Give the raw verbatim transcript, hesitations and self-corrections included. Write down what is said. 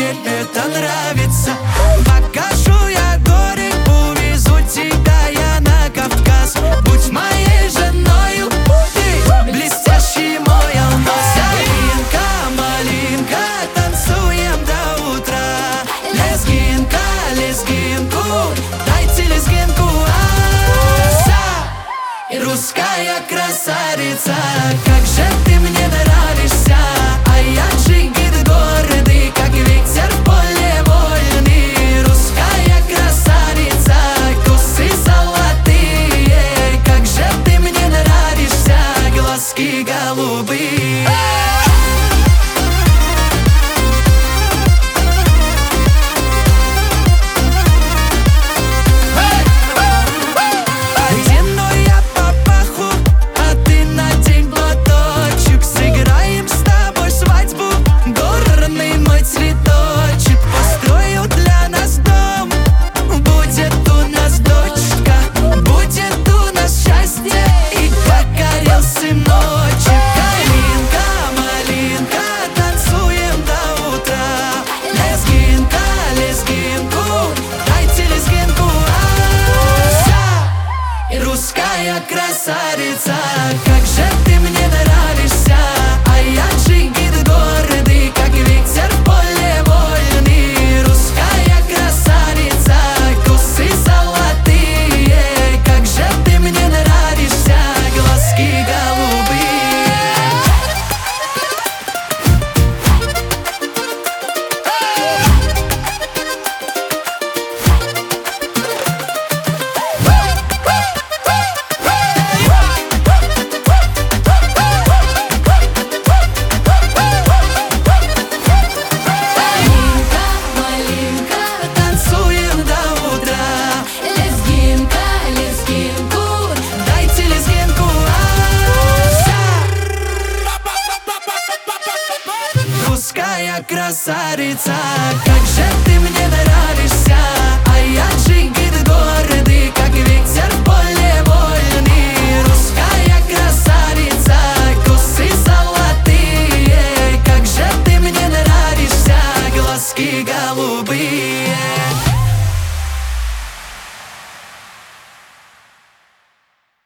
мне это нравится. Покажу я горы, увезу тебя я на Кавказ. Будь моей женою, ты блестящий мой алмаз. Ялинка, малинка, танцуем до утра. Лезгинка, лезгинку, дайте лезгинку. И русская красавица, как же ты мне нравишься. А я джигит гордый, как ветер в поле вольный. Русская красавица, косы золотые, как же ты мне нравишься, глазки голубые. Русская красавица, как же ты мне нравишься. А я джигит гордый, как ветер в поле вольный. Русская красавица, косы золотые, как же ты мне нравишься, глазки голубые. Русская красавица, как же ты мне нравишься. А я джигит